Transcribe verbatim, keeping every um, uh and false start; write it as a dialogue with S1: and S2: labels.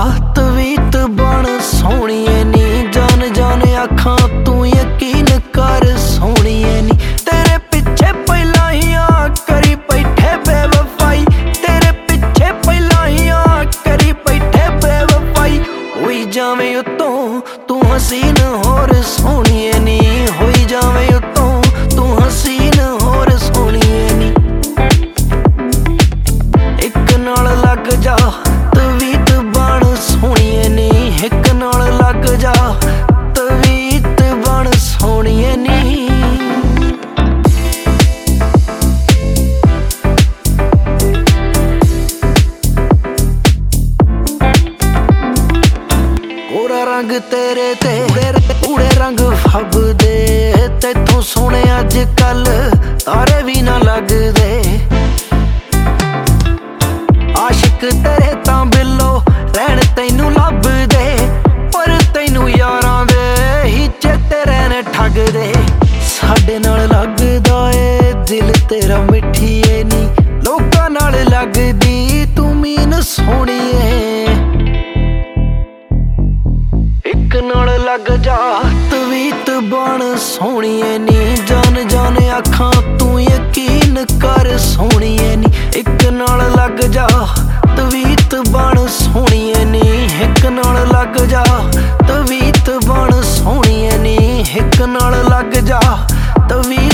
S1: ਤਵੀਤ ਬਣ ਸੋਹਣੀਏ ਨੀ। ਜਾਨ ਜਾਨ ਆਖਾਂ ਤੂੰ ਯਕੀਨ ਕਰ ਸੋਹਣੀਏ ਨੀ। ਤੇਰੇ ਪਿੱਛੇ ਪਹਿਲਾਂ ਹੀ ਆ ਕਰੀ ਬੈਠੇ ਬੇਵਫਾਈ। ਤੇਰੇ ਪਿੱਛੇ ਪਹਿਲਾਂ ਹੀ ਆ ਕਰੀ ਬੈਠੇ ਬੇਵਫਾਈ। ਹੋਈ ਜਾਵੇਂ ਉਤੋਂ ਤੂੰ ਹਸੀਨ ਹੋਰ ਸੋਹਣੀਏ ਨੀ। ਹੋਈ ਜਾਵੇਂ ਉਤੋਂ ਤੂੰ ਹਸੀਨ ਹੋਰ ਸੋਹਣੀਏ ਨੀ। ਇੱਕ ਨਾਲ ਲੱਗ ਜਾ ਤਵੀਤ ਬਣ ਸੋਹਣੀਏ ਨੀ। ਇੱਕ ਨਾਲ ਲੱਗ ਜਾ ਤਵੀਤ ਬਣ ਸੋਹਣੀਏ ਨੀ। ਗੋਰਾ ਰੰਗ ਤੇਰੇ ਤੇ ਊੜੇ ਰੰਗ ਫੱਬਦੇ। ਤੈਥੋਂ ਸੋਹਣੇ ਅੱਜ ਕੱਲ ਤਾਰੇ ਵੀ ਨਾ ਲੱਗਦੇ। ਆਸ਼ਿਕ ਤੇਰੇ ਤਾਂ ਬਿੱਲੋ ਰਹਿਣ ਤੈਨੂੰ ਲੱਭਦੇ। ਪਰ ਤੈਨੂੰ ਯਾਰਾਂ ਦੇ ਹੀ ਚੇਤੇ ਰਹਿਣ ਠੱਗਦੇ। ਸਾਡੇ ਨਾਲ ਲੱਗਦਾ ਏ ਦਿਲ ਤੇਰਾ ਮਿੱਠੀਏ ਨੀ। ਲੋਕਾਂ ਨਾਲ ਲੱਗਦੀ ਤੂੰ ਮੀਨ ਸੋਹਣੀਏ। ਇੱਕ ਨਾਲ ਲੱਗ ਜਾ ਤਵੀਤ ਬਣ ਸੋਹਣੀਏ ਨੀ। ਜਾਨ ਜਾਨ ਆਖਾਂ ਤੂੰ ਯਕੀਨ ਕਰ ਸੋਹਣੀਏ ਨੀ। ਇੱਕ ਨਾਲ ਲੱਗ ਜਾ ਤਵੀਤ ਬਣ ਸੋਹਣੀਏ ਨੀ। ਇੱਕ ਨਾਲ ਲੱਗ ਜਾ ਤਵੀਤ ਬਣ ਸੋਹਣੀਏ ਨੀ। ਇੱਕ ਨਾਲ ਲੱਗ ਜਾ ਤਵੀਤ